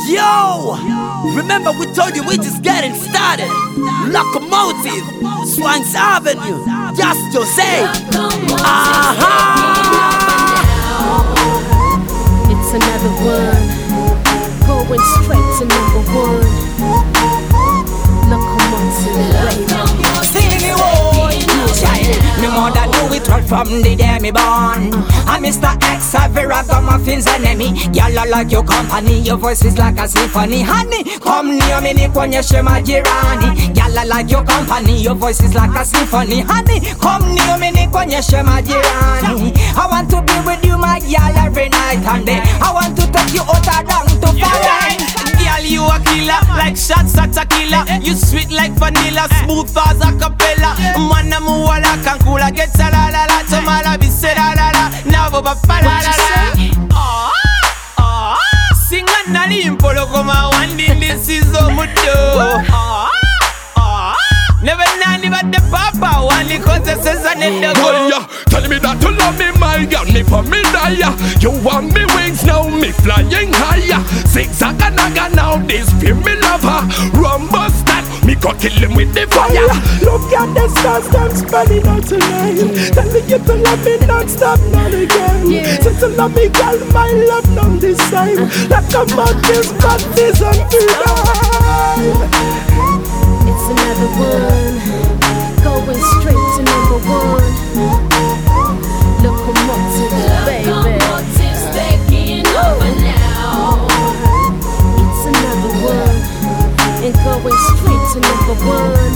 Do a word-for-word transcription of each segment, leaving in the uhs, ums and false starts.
Yo! Remember we told you we just getting started. Locomotive, Swanks Avenue, just Jose. Aha! It's another one, going straight to number one. Locomotive, baby. Singing it all, me mother do it right from the day me born. I'm Mister X, I very ragamuffins enemy. Girl, I like your company, your voice is like a symphony. Honey, come near me, nikuonyeshe majirani. Girl, I like your company, your voice is like a symphony. Honey, come near me, nikuonyeshe majirani. I want to be with you, my girl, every night and day. I want to take you out around to foreign. Girl, you a killer, like shots at a killer. You sweet like vanilla, smooth as a cappella. Man, I'm a walla, can cool, I get a la la la. Tomala, be said la la la. Now, Baba, pa la la la. Ah, ah. Sing a nani impolo, come on, one day, this is a mudo. Ah, ah. Never nani but the papa, one because the says I need to go. Girl, tell me that you love me, my girl, me for me die. You want me wings now, me flying higher. Zigzag and naga now, this feel me lover. Rumble that, me go kill him with the fire. Look at the stars, them spelling out tonight. Tell me you to love me non-stop, not again. Yeah. Since you love me, girl, my love none this time. Like a man, this bad this and freedom. It's another one, going straight to number one. Locomotive, baby. Locomotive's taking over now. It's another one, and going straight to number one.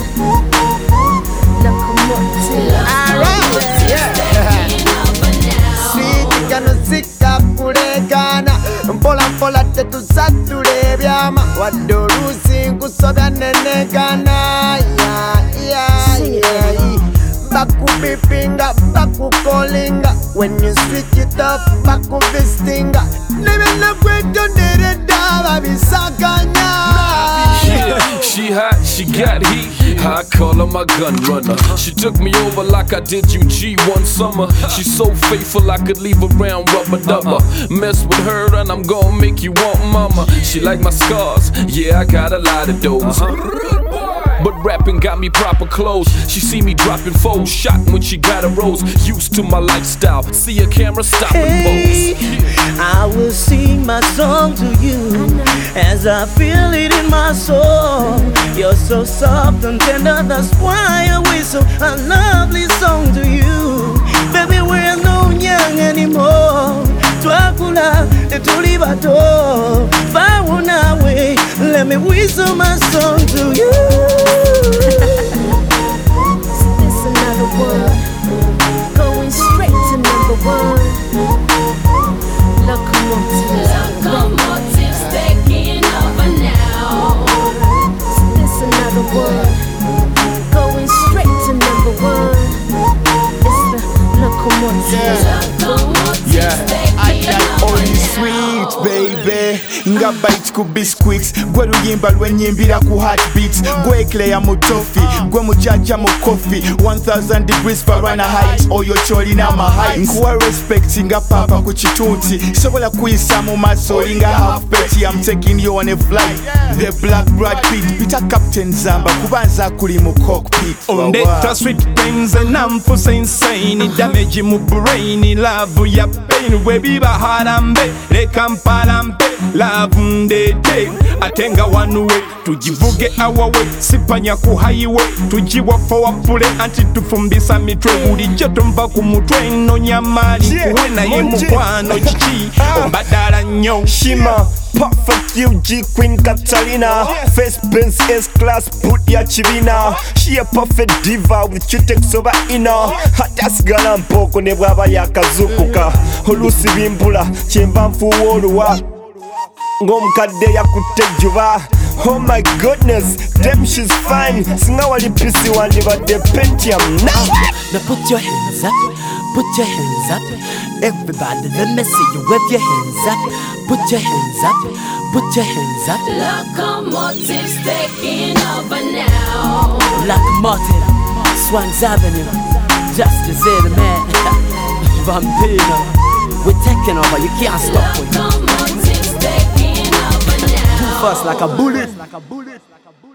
Locomotive, Locomotive's taking over now. Sweet kanuzika kulegana mpola mpola tetusatule byama wadolusi nkusobya nenegana ya ya ya bakubipinga bakukolinga when you switch it up bakuvistinga nebena kwetondera babisakanya. She hot, she got heat. I call her my gun runner. She took me over like I did U G one summer. She's so faithful I could leave around rubber dubber. Mess with her and I'm gonna make you want mama. She like my scars, yeah I got a lot of those. But rapping got me proper clothes. She see me dropping foes, shot when she got a rose. Used to my lifestyle, see a camera stop and Hey, I will sing my song to you as I feel it in my soul. You're so soft and tender, that's why I whistle a lovely song to you. Baby, we're no young anymore. Twakula, tuli bato. Fauna way, let me whistle my song to you. it's another one, going straight to number one. Locomotive, Locomotive's taking over now. it's another one, going straight to number one. It's the locomotive. Locomotive's Yeah, I taking got over only now. sweet, baby. Nga bite ku biscuits, gwe luyimba lwenyimbira ku heartbeats, gwe eclair mu toffee, gwe mujaja mu coffee. one thousand degrees Fahrenheit, oyo cholina ma heights. Nkuwa respect nga papa ku kitunti, sobola kuyisa mu maso olinga half petty. I'm taking you on a flight, the black Brad Pitt, Peter Captain Zamba, kubanza kuli mu cockpit. Ondeta sweet pains and I'm for insane. Damage mu brain, love ya pain. We biba harambe, leka mparambe. Love ndete, atenga one way. Tujivuge our way, sipanya ku highway. Tujiwa for pule anti tufumbisa mitwe. Bulijjo tomva ku mutwe no nyamali. Kuwe naye mukwano chichi, ombadala nnyo. Shima, perfect U G Queen Catalina. Face Benz S-Class, put ya chivina. She a perfect diva with cutex over inner. Hatasigala mpoko ne bwaba yakazukuka. Olusi bimbula, kyemba nfuwa oluwa. Ng'omukadde yakutte ejjuba. Oh my goodness, damn she's fine. Singa wali pisi wandibadde Pentium. Now put your hands up, put your hands up. Everybody, let me see you wave your hands up. Put your hands up, put your hands up. Locomotive's taking over now. Locomotive, Swanks Avenue, just to say the man. Vampino, we're taking over, you can't stop with. Locomotive's taking over now. fast like a bullet.